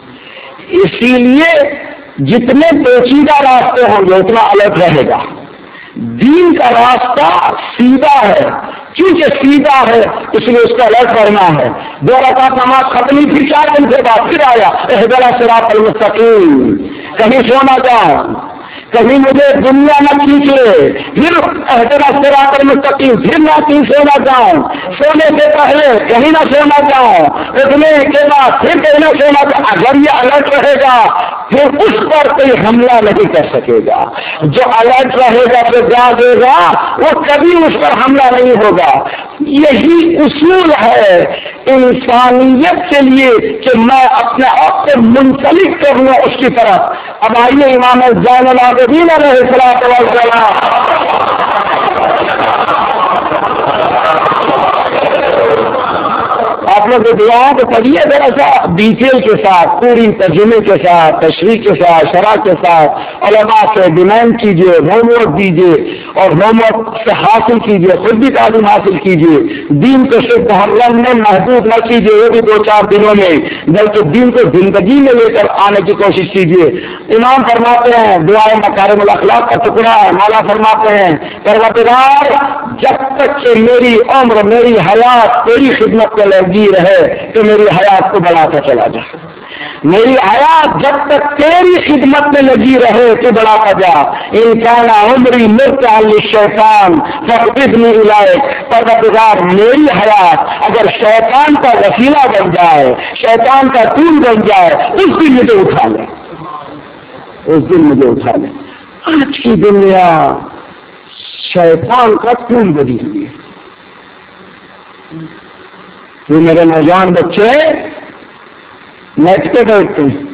اسی لیے جتنے پیچیدہ راستے ہوں گے اتنا الرٹ رہے گا۔ دین کا راستہ سیدھا ہے، کیونکہ سیدھا ہے اس لیے اس کا الرٹ کرنا ہے۔ دو رکعت نماز ختم، پھر چار دن کے بعد پھر آیا اہدنا الصراط المستقیم، کہیں سو نہ جاؤں، کہیں مجھے دنیا نہ کھینچ لے، پھر اہدنا الصراط المستقیم، پھر نہ کہیں سو نہ جاؤں، سونے سے پہلے کہیں نہ سونا جاؤں، اٹھنے کے بعد پھر کہیں نہ سونا جاؤں۔ اگر یہ الرٹ رہے گا پھر اس پر کوئی حملہ نہیں کر سکے گا۔ جو الرٹ رہے گا جو جاگے گا وہ کبھی اس پر حملہ نہیں ہوگا۔ یہی اصول ہے انسانیت کے لیے کہ میں اپنے آپ کو منسلک کر لوں اس کی طرف۔ اب آئیے امام زین العابدین علیہ الصلوۃ والسلام آپ لوگ دعاؤں کو پڑھیے ذرا سا ڈیٹیل کے ساتھ، پوری ترجمے کے ساتھ، تشریح کے ساتھ، شرح کے ساتھ، علماء سے ڈیمانڈ کیجیے، ہوم ورک دیجیے اور ہوم ورک سے حاصل کیجیے، خود بھی تعلیم حاصل کیجیے۔ دین کو صرف محرم میں محدود نہ کیجیے، وہ بھی دو چار دنوں میں، بلکہ دین کو زندگی میں لے کر آنے کی کوشش کیجیے۔ امام فرماتے ہیں دعائے مکارم الاخلاق کا ٹکڑا ہے، مولا فرماتے ہیں پروردگار جب تک کہ میری عمر میری حیات تیری خدمت میں لگی رہے تو میری حیات کو بڑھاتا چلا جا، میری حیات جب تک تیری خدمت میں لگی رہے تو بڑھاتا جا۔ ان کان عمری مرتعا للشیطان فاقبضنی الیک، پروردگار میری حیات اگر شیطان کا وسیلہ بن جائے، شیطان کا ٹول بن جائے، اس دن مجھے اٹھا لے۔ اس دن مجھے اٹھا لے. آج کی دنیا شیطان کا خون بری ہوئی ہے. یہ میرے نوجوان بچے نیٹ پہ بیٹھتے ہیں,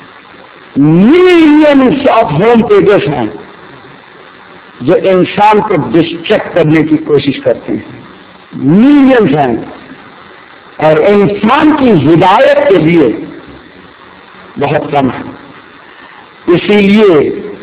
ملینس آف ہوم پیجز ہیں جو انسان کو ڈسٹریکٹ کرنے کی کوشش کرتے ہیں, ملینس ہیں, اور انسان کی ہدایت کے لیے بہت کم ہے. اسی لیے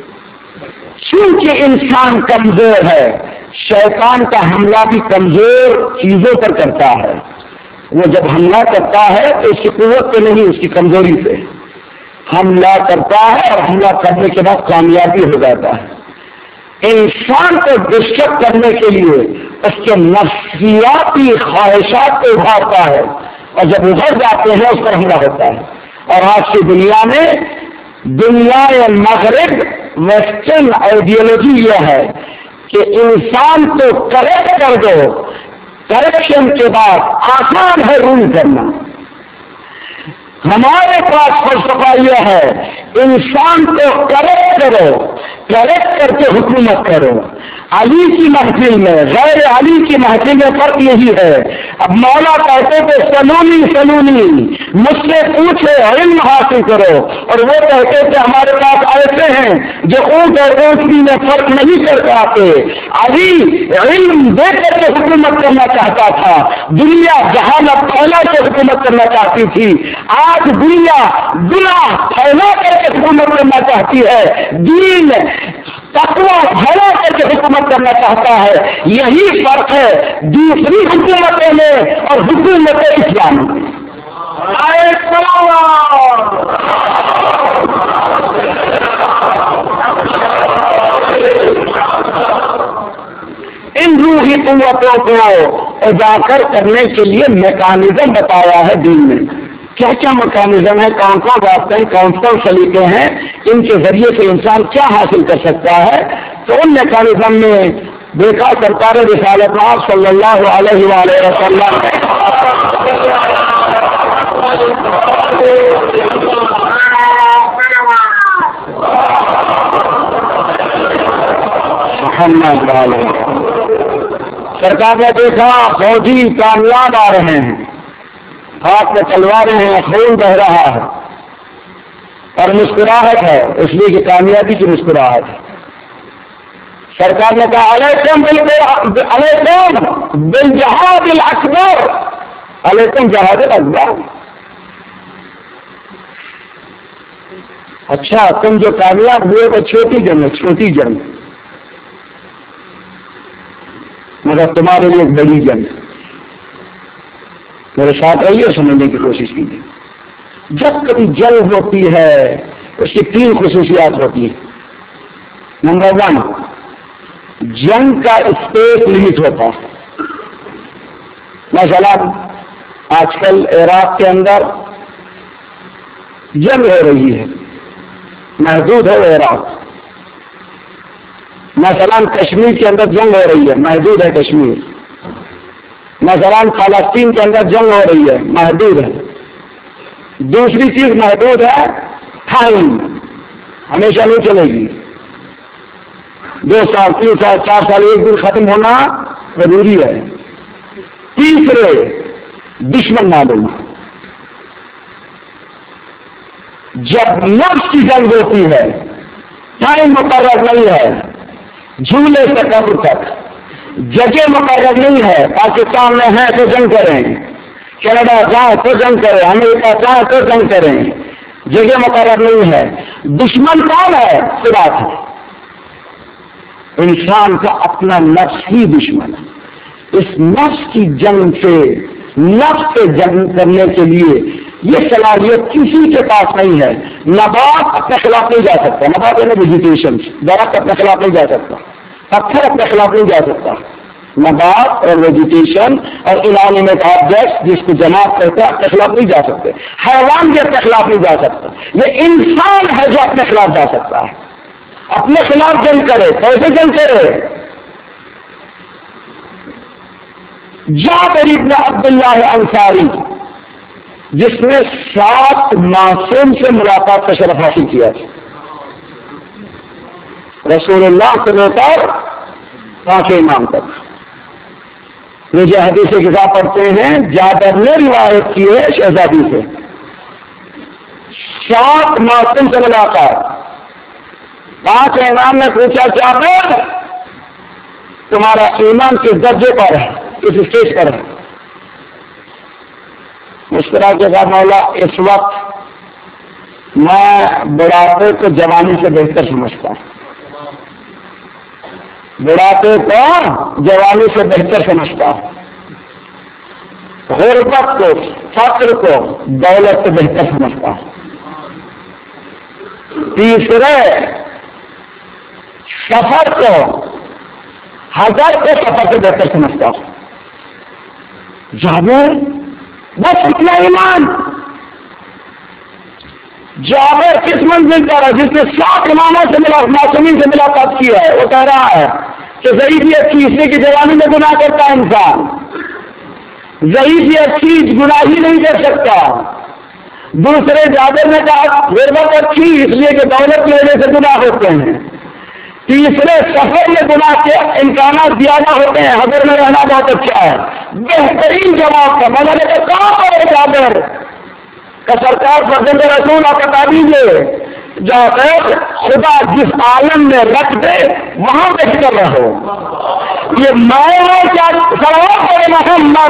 چونکہ انسان کمزور ہے, شیطان کا حملہ بھی کمزور چیزوں پر کرتا ہے. وہ جب حملہ کرتا ہے تو اس کی قوت پہ نہیں, اس کی کمزوری پہ حملہ کرتا ہے, اور حملہ کرنے کے بعد کامیابی ہو جاتا ہے. انسان کو ڈسٹرب کرنے کے لیے اس کے نفسیاتی خواہشات کو ابھارتا ہے, اور جب ابھر جاتے ہیں اس پر حملہ ہوتا ہے. اور آج کی دنیا میں دنیا مغرب ویسٹرن آئیڈیالوجی یہ ہے کہ انسان کو کریکٹ کر دو, کریکشن کے بعد آسان ہے رول کرنا. ہمارے پاس فلسفہ یہ ہے انسان کو کریکٹ کرو, کریکٹ کر کے حکومت کرو. علی کی محفل میں غیر علی کی محفل میں فرق یہی ہے. اب مولا کہتے تھے سلونی سلونی, مجھ سے پوچھو علم حاصل کرو, اور وہ کہتے تھے ہمارے پاس ایسے ہیں جو اونٹ اور اونٹنی میں فرق نہیں کر پاتے. علی علم دے کر کے حکومت کرنا چاہتا تھا, دنیا جہالت پھیلا کے حکومت کرنا چاہتی تھی. آج دنیا گناہ پھیلا کر کے حکومت کرنا چاہتی ہے, دین تقوی پھیلا کر کے حکومت کرنا چاہتا ہے. یہی فرق ہے دوسری حکومتوں میں اور حکومت اسلام میں. ان روحی قوتوں کو اجاگر کرنے کے لیے میکانزم بتایا ہے دین میں. کیا کیا میکانزم ہے, کون کون راستے ہیں, کون کون سلیقے ہیں, ان کے ذریعے سے انسان کیا حاصل کر سکتا ہے. تو ان میکانزم میں دیکھا سرکار رسالت صلی اللہ علیہ وآلہ وسلم سرکار نے دیکھا فوجی کامیاب آ رہے ہیں, ہاتھ میں تلواریں ہیں, خون بہ رہا ہے, اور مسکراہٹ ہے, اس لیے کہ کامیابی کی مسکراہٹ ہے. سرکار نے کہا علیکم علیکم بالجہاد الاکبر, علیکم جہاد الاکبر. اچھا تم جو کامیاب ہوئے وہ چھوٹی جنگ ہے, چھوٹی جنگ, مگر تمہارے لیے ایک بڑی جنگ. میرے ساتھ رہیے, سمجھنے کی کوشش کیجیے. جب کبھی جنگ ہوتی ہے اس کی تین خصوصیات ہوتی ہیں. نمبر ون, جنگ کا اسپیس لمٹ ہوتا ہے. مثلا آج کل عراق کے اندر جنگ ہو رہی ہے, محدود ہے وہ عراق. مثلا کشمیر کے اندر جنگ ہو رہی ہے, محدود ہے کشمیر. مثلا فلسطین کے اندر جنگ ہو رہی ہے, محدود ہے. دوسری چیز محدود ہے ٹائم, ہمیشہ نہیں چلے گی. دو سال تین سال چار سال ایک دن ختم ہونا ضروری ہے. تیسرے دشمن معلوم. جب نفس کی جنگ ہوتی ہے ٹائم مقرر نہیں ہے, جھولے سے قبر تک جگہ مقرر نہیں ہے. پاکستان میں ہے تو جنگ کریں, کینیڈا جائیں تو جنگ کریں, امریکہ جائیں تو جنگ کریں, جگہ مقرر نہیں ہے. دشمن کون ہے؟ خدا ہے. انسان کا اپنا نفس ہی دشمن ہے. اس نفس کی جنگ سے, نفس سے جنگ کرنے کے لیے یہ صلاحیت کسی کے پاس نہیں ہے. نبات اپنے خلاف نہیں جا سکتا, نبات یعنی ویجیٹیشن, درخت اپنے خلاف نہیں جا سکتا, پتھر اپنے خلاف نہیں جا سکتا. نبات اور ویجیٹیشن اور انانیمیٹ آبجیکٹ جس کو جماعت کرتے ہیں اپنے خلاف نہیں جا سکتے. حیوان بھی اپنے خلاف نہیں جا سکتا. یہ انسان ہے جو اپنے خلاف جا سکتا ہے. اپنے خلاف جنگ کرے, کیسے جنگ کرے؟ جابر بن عبداللہ انصاری جس نے سات معصوم سے ملاقات کا شرف حاصل کیا تھا, رسول اللہ سے لے کر پانچ امام تک. مجھے حدیث کتاب پڑھتے ہیں، جابر نے روایت کی ہے شہزادی سے، سات معصوم سے ملاقات. پانچ امام نے پوچھا جابر تمہارا ایمان کس درجے پر ہے، کس اسٹیج پر ہے؟ مسکرا کے کہا مولا اس وقت میں بڑھاپے کو جوانی سے بہتر سمجھتا ہوں، بڑھاپے کو جوانی سے بہتر سمجھتا ہوں، غربت کو فقر کو دولت سے بہتر سمجھتا ہوں، تیسرے سفر کو ہزار کو سفر سے بہتر سمجھتا ہوں. جابر بس اتنا ایمان. جابر کس منزل پر ہے؟ جس نے سات اماموں سے ملا معصومین سے ملاقات کی ہے. وہ کہہ رہا ہے کہ ضعیف بھی اچھی اس لیے کہ جوانی میں گناہ کرتا ہے انسان، ضعیف بھی اچھی گناہ ہی نہیں کر سکتا. دوسرے جابر نے کہا غربت اچھی اس لیے کہ دولت لینے سے گناہ ہوتے ہیں. تیسرے سفر میں گناہ کے امکانات زیادہ ہوتے ہیں، حضر میں رہنا بہت اچھا ہے. بہترین جواب تھا. میں نے کہا کہاں پر ہے جابر کا سرکار فرزند رسول آپ بتا دیجیے. جابر خدا جس عالم میں رکھ دے وہاں بیٹھ کر رہو. یہ میں کیا سوال کرے محمد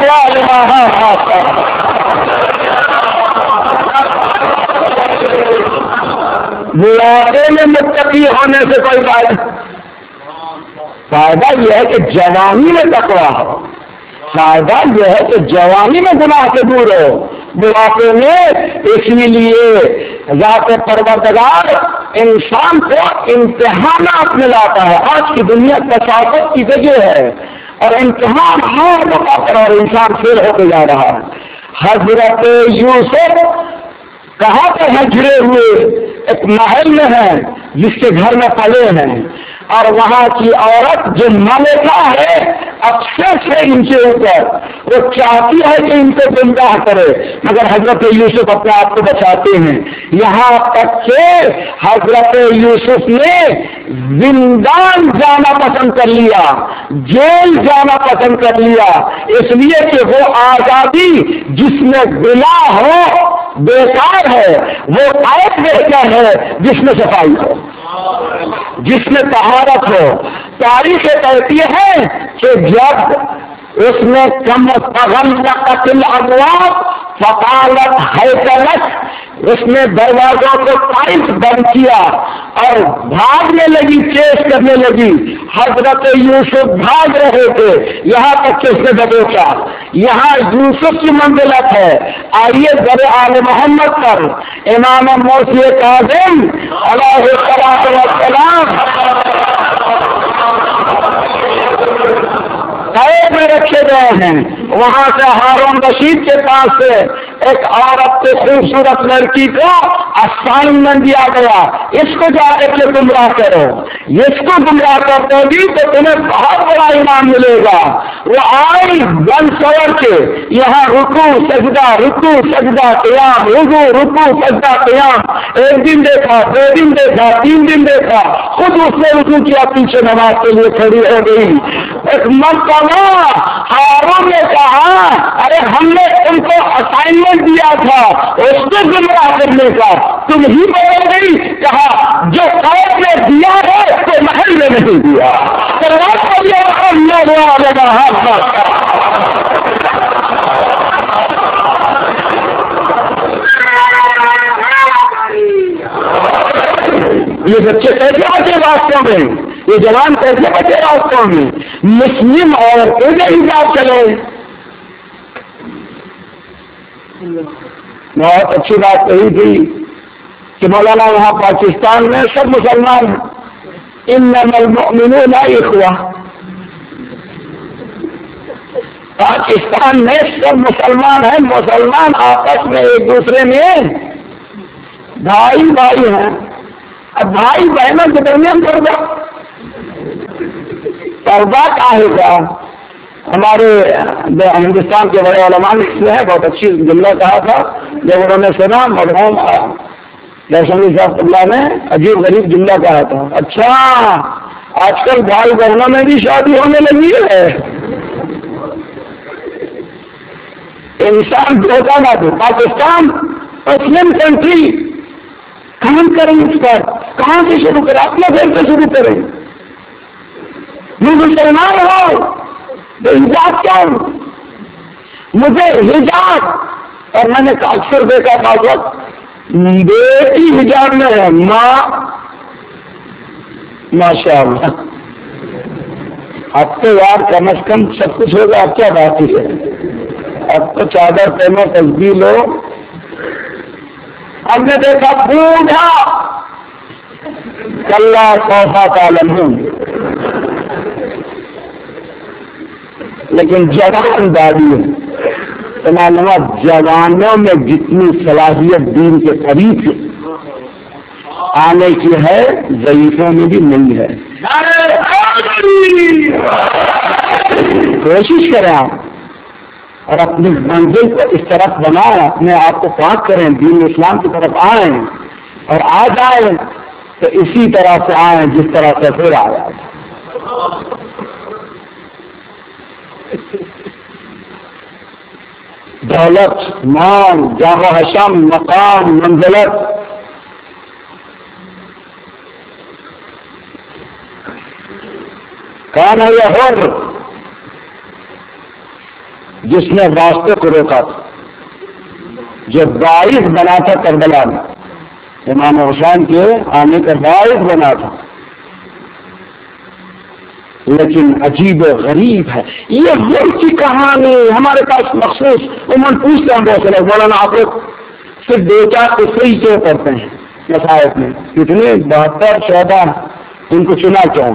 بلاتے میں متقی ہونے سے کوئی فائدہ فائدہ یہ ہے کہ جوانی میں تقویٰ ہو. فائدہ یہ ہے کہ جوانی میں گناہ سے دور ہو. بڑھاپے میں اسی لیے ذات پروردگار انسان کو امتحانات میں لاتا ہے. آج کی دنیا کثافت کی وجہ ہے اور امتحان ہر موقع پر اور انسان فیل ہو کے جا رہا ہے. حضرت یوسف کہاں پر ہیں؟ گرے ہوئے ایک محل میں ہیں جس کے گھر میں پلے ہیں، اور وہاں کی عورت جو ملکہ ہے اکثر سے ان کے اوپر وہ چاہتی ہے کہ ان کو گمراہ کرے، مگر حضرت یوسف اپنے آپ کو بچاتے ہیں. یہاں تک کہ حضرت یوسف نے زندان جانا پسند کر لیا، جیل جانا پسند کر لیا، اس لیے کہ وہ آزادی جس میں گناہ ہو بیکار ہے، وہ آیت بہتر ہے جس میں صفائی ہو، جس میں طہارت ہو. تاریخ کہتی ہے کہ جب اس نے کم تغلقت الابواب فقالت حیث لک، اس نے دروازوں کو ٹائٹ بند کیا اور بھاگنے لگی، چیز کرنے لگی. حضرت یوسف بھاگ رہے تھے یہاں تک کہ اس نے دبوچا. یہاں یوسف کی منزلت ہے. آئیے در آل محمد پر امام موسی کاظم علیہ السلام قید میں رکھے گئے ہیں. وہاں سے ہارون رشید کے پاس سے ایک عورت کو خوبصورت لڑکی کو اسائنمنٹ دیا گیا، اس کو جا کے گمراہ کرو. اس کو گمراہ کر دو گی تو تمہیں بہت بڑا انعام ملے گا. وہ آئی بن سور کے یہاں رکو سجدہ رکو سجدہ قیام رکو رکو سجدہ قیام. ایک دن دیکھا، دو دن دیکھا، تین دن دیکھا، خود اس نے رکو کیا، پیچھے نماز کے لیے کھڑی ہو گئی. ایک مرتبہ ہارون نے کہا ارے ہم نے تم کو اسائنمنٹ دیا تھا اس کو گمراہ کرنے کا، تم ہی بدل گئی. کہا جو قید میں دیا ہے تو محل میں نہیں دیا. یہ بچے کیسے بچے راستوں میں، یہ جوان کیسے بچے راستوں میں؟ مسلم عورتوں کے حساب چلے. بہت اچھی بات کہی تھی کہ مولانا وہاں پاکستان میں سب مسلمان ہیں، انما المؤمنون اخوہ. پاکستان میں سب مسلمان ہیں، مسلمان آپس میں ایک دوسرے میں بھائی بھائی ہیں. اب بھائی بہنوں کے درمیان پردہ پردہ کا ہے گا. ہمارے ہندوستان کے بڑے علماء نے بہت اچھی جملہ کہا تھا جب انہوں نے سنا مرحوم دہشت صاحب اللہ نے عجیب غریب جملہ کہا تھا، اچھا آج کل بھائی بہنوں میں بھی شادی ہونے لگی ہے، انسان دھوکہ نہ دے۔ پاکستان مسلم کنٹری، کام کریں اس پر، کہاں سے شروع کریں؟ اپنے گھر سے شروع کریں۔ میں مسلمان ہوں تو حجاب کیا ہوں؟ مجھے حجاب، اور میں نے اکثر دیکھا تھا وقت بیٹی حجاب میں ہے، ماں ماشاء اللہ، اب تو یار کم از کم سب کچھ ہوگا، اب کیا بات ہے؟ اب تو چادر پہنو، تسبیح لو۔ ہم نے دیکھا بوڑھا کلا سوفا تعلمون، لیکن جوان دادی ہے۔ سنانوا جوانوں میں جتنی صلاحیت دین کے قریب سے آنے کی ہے، ضعیفوں میں بھی نہیں ہے۔ کوشش کریں آپ، اور اپنی منزل کو اس طرف بنائیں، اپنے آپ کو پاک کریں، دین اسلام کی طرف آئیں، اور آ جائیں تو اسی طرح سے آئیں جس طرح سے پھر آیا۔ دولت، مال، جاہ و حشم، مقام، منزلت، کون ہے یہ حر جس نے واسطے کو روکا تھا، جو باعث بنا تھا کربلا میں، امام حسین کے آنے کا باعث بنا تھا، لیکن عجیب و غریب ہے یہ حر کی کہانی۔ ہمارے پاس مخصوص عموماً پوچھتے ہیں بہت سے لوگ، مولانا آپ لوگ صرف دو چار قصے ہی کیوں کرتے ہیں مسائل میں؟ کتنے بہتر چودہ، ان کو چنا کیوں؟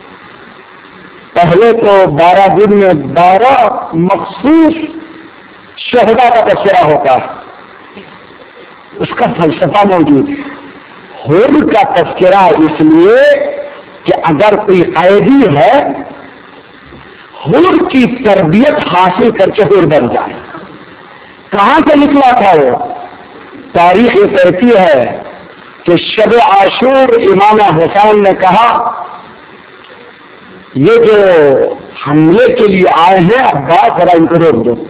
پہلے تو بارہ دن میں بارہ مخصوص شہدا کا تذکرہ ہوتا ہے، اس کا فلسفہ موجود ہے۔ حر کا تذکرہ اس لیے کہ اگر کوئی قیدی ہے، حر کی تربیت حاصل کر کے حر بن جائے۔ کہاں سے نکلا تھا وہ؟ تاریخ یہ کہتی ہے کہ شب عاشور امام حسین نے کہا یہ جو حملے کے لیے آئے ہیں عباس ذرا ان کو روک دو،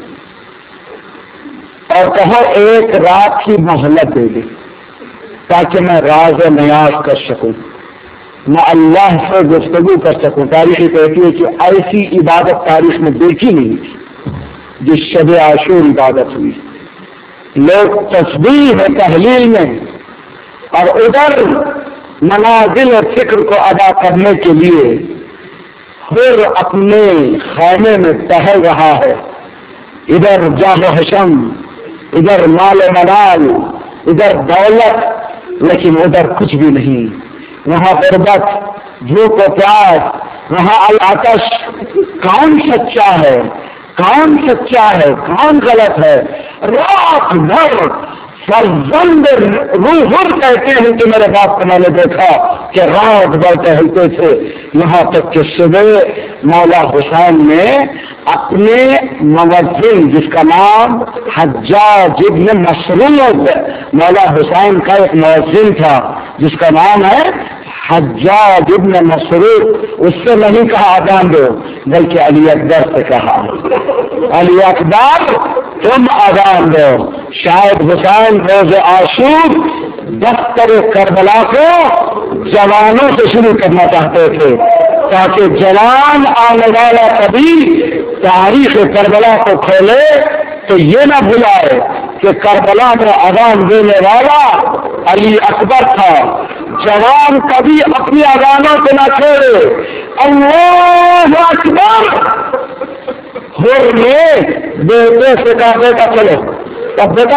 اور کہو ایک رات کی مہلت دے دے تاکہ میں راز و نیاز کر سکوں، میں اللہ سے گفتگو کر سکوں۔ تاریخ کہتی ہے کہ ایسی عبادت تاریخ میں دیکھی نہیں تھی جس شب عاشور عبادت ہوئی۔ لوگ تسبیح و تحلیل میں اور ادھر منازل اور فکر کو ادا کرنے کے لیے پھر اپنے خیمے میں ٹہل رہا ہے، ادھر جاہ و حشم، ادھر مال و منال، ادھر دولت، لیکن ادھر کچھ بھی نہیں۔ وہاں غربت، بھوک و پیاس، وہاں العطش۔ کون سچا ہے، کون سچا ہے، کون غلط ہے؟ رات بھر فرزند روح کہتے ہیں کہ میرے باپ کو میں نے دیکھا کہ رات بھر ٹہلتے تھے، یہاں تک کہ صبح مولا حسین نے اپنے موزن جس کا نام حجاج ابن مسعود، مولا حسین کا ایک موزن تھا جس کا نام ہے حجاج ابن مسعود، اس سے نہیں کہا اذان دو بلکہ علی اکبر سے کہا علی اکبر تم اذان دو۔ شاید حسین روز عاشور دفتر کربلا کو جوانوں سے شروع کرنا چاہتے تھے تاکہ جوان آنے والا کبھی تاریخ کربلا کو کھولے تو یہ نہ بھلائے کہ کربلا میں اذان دینے والا علی اکبر تھا۔ جوان کبھی اپنی اذانوں کو نہ چھوڑے۔ اللہ اکبر۔ حر نے بیٹے سے کہا بیٹا چلو، اب بیٹا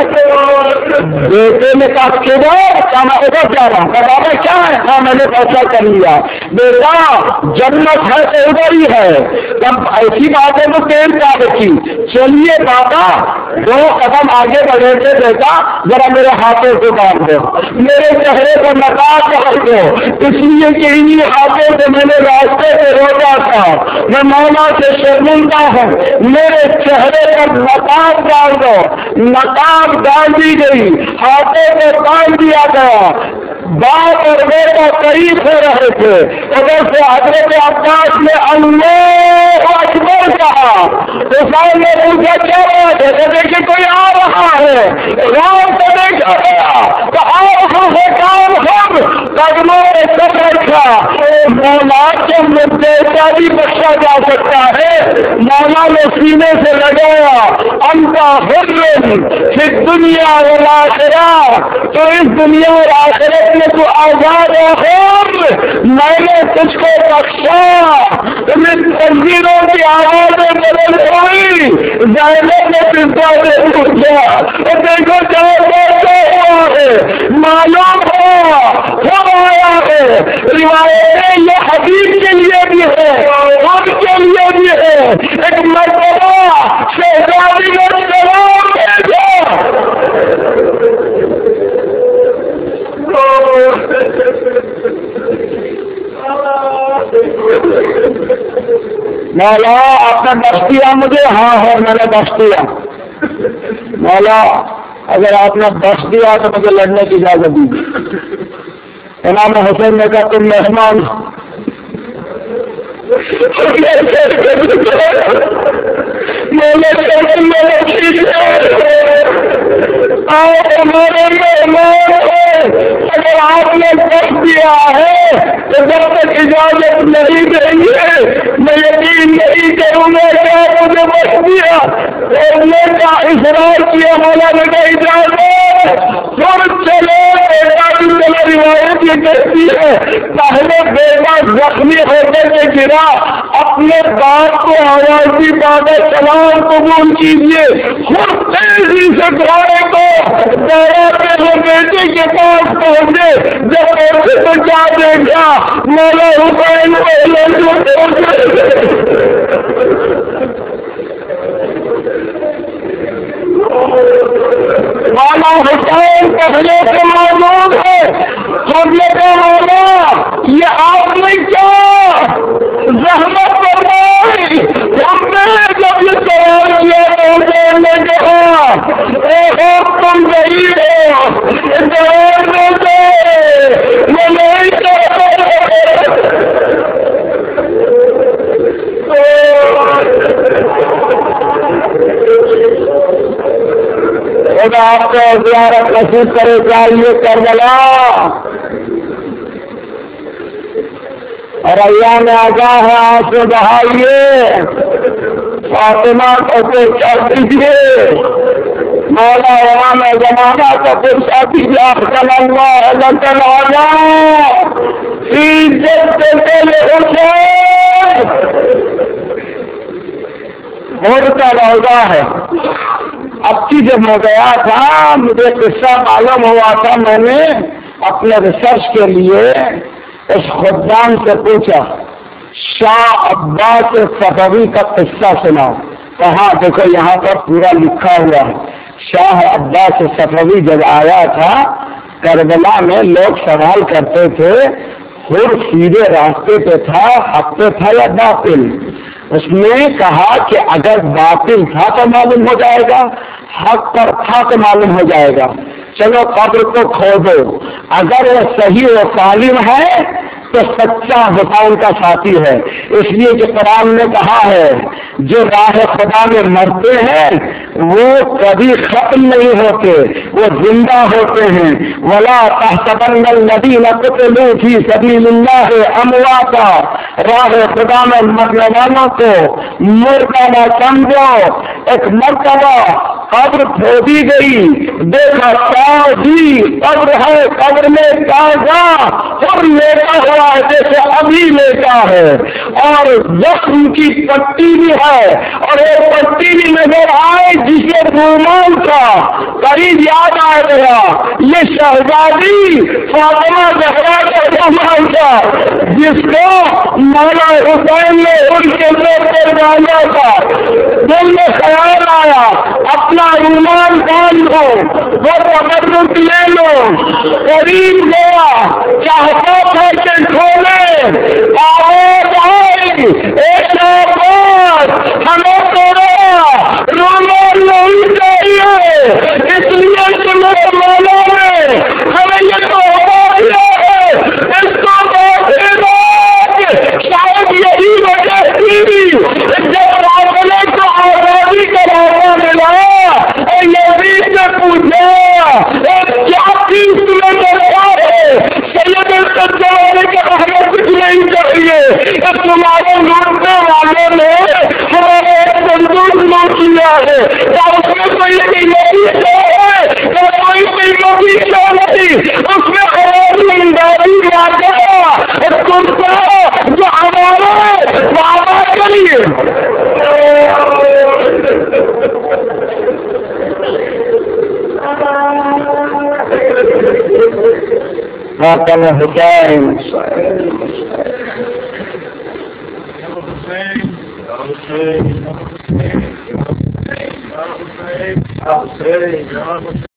بیٹے نے کہا کہ میں ادھر جا رہا ہوں، بابا کیا ہے؟ ہاں میں نے فیصلہ کر لیا بیٹا، جنت ہے تو ادھر ہی ہے۔ جب ایسی بات ہے تو پیر کیا دیکھی؟ چلیے بابا دو قدم آگے بڑھے تھے، بیٹا ذرا میرے ہاتھوں سے باندھ دو، میرے چہرے کو نقاب کر دو، اس لیے کہ انہیں ہاتھوں سے میں نے راستے سے روکا تھا، میں مولا سے شرمندہ ہوں، میرے چہرے پر نقاب ڈال دو۔ नकाब डाल दी गई, हाथों को बांध दिया गया, बाप और बेटा करीब हो रहे थे। उधर से हजरत अब्बास ने अल्लाह अकबर कहा, हुसैन ने पूछा क्या बात है, तो देखिए कोई आ रहा है, राम को देखा गया तो आ रहा है काम हम कदमों में सब रखा। मौला के बेटा भी बख्शा जा सकता है, मौला ने सीने से लगाया, अंता हुर्रन फिर दुनिया और आखिरा, तो इस दुनिया और आखिरत में तू आजाद है, मैंने तुझको बख्शा। तंजीरों की आवाजें बदल हुई, ज़ैनब ने पिता से पूछा, देखो जाओ क्या हुआ है, मालूम हो कब आया है। रिवायतें ये हबीब के लिए भी है, खुद के लिए भी है। एक मर्तबा शहजादी ने सलाम भेजा, मौला आपने बख्श दिया मुझे, हाँ है मैंने बख्श दिया। मौला अगर आपने बख्श दिया तो मुझे लड़ने की इजाजत दीजिए। इमाम हुसैन ने कहा तुम मेहमान आप हमारे मेहमान हैं, अगर आपने बख्श दिया है तो जब तक इजाजत नहीं देंगे मैं यकीन नहीं करूंगा कि आप मुझे बख्श दिया। बोलने का इसरार किया, मौला ने कहा इजाजत फिर चले। बेटा भी चला, रिवायत ये कहती है पहले बेटा जख्मी होकर के गिरा, अपने बाप को आवाज दी, बाबा सलाम कबूल कीजिए, खुद तेजी से घोड़े को दौड़ाते हुए बेटे के पास पहुंचे। जब बेटे को क्या देखा, मौला हुसैन मौला हुसैन पहले से मौजूद है। सुनने का मौला ये आपने क्या जहमत बनाई, हमने जब ये सवाल किया तो हुसैन ने कहा ए तुम गई हो, जवाब दे दे मैं नहीं कहता। खुदा आपको ज़ियारत नसीब करे, चाहिए करबला और अल्लाह ने आगा है आंसू बहाइए, फातिमा को पूछा दीजिए, मौला इमाम ज़माना को पूछा दीजिए, इज्जत से उठे का रौदा है। अब की जब मैं गया था मुझे किस्सा मालूम हुआ था, मैंने अपने रिसर्च के लिए उस खुदान से पूछा शाह अब्बास सफवी का किस्सा सुनाओ। कहा देखो यहाँ पर पूरा लिखा हुआ है। शाह अब्बास सफवी जब आया था करबला में, लोग सवाल करते थे हुर सीधे रास्ते पे था, हक पे था या बातिल। उसने कहा कि अगर बातिल था तो मालूम हो जाएगा, हक पर था तो मालूम हो जाएगा। चलो कब्र को खोदो, अगर वो सही व सालिम है तो सच्चा हुसैन का साथी है। इसलिए कि कुरान ने कहा है जो राह खुदा में मरते हैं वो कभी खत्म नहीं होते, वो जिंदा होते हैं। वला तहसबन्नल लदीना कुतिलू फी सबीलिल्लाह अमवाता, राह खुदा में मरने वालों को मुर्दा न समझो। एक मर्तबा कब्र खोदी गई, देखा ताजी कब्र है, कब्र में ताजा और लेटा हुआ है जैसे अभी लेटा है, और जख्म की पट्टी भी है, और एक पट्टी भी नजर आए जिसे रूमाल था। करीब याद आ गया ये शहजादी फातिमा ज़हरा का रूमाल था जिसको मौला हुसैन ने उनके सिर पर बांधा था। दिल में ख्याल आया अपना रूमाल बांध लो, वो तबर्रुक ले लो। करीब गया, चाहता था कि खोले, आवाज आई एक आवाज, हमें तेरा रूमाल नहीं चाहिए, گئی اس میں ہماری اندازی آ گیا تم کو جو ہمارے بابا کے لیے ماتم حسین Hussein, Hussein, Hussein, Hussein, Hussein,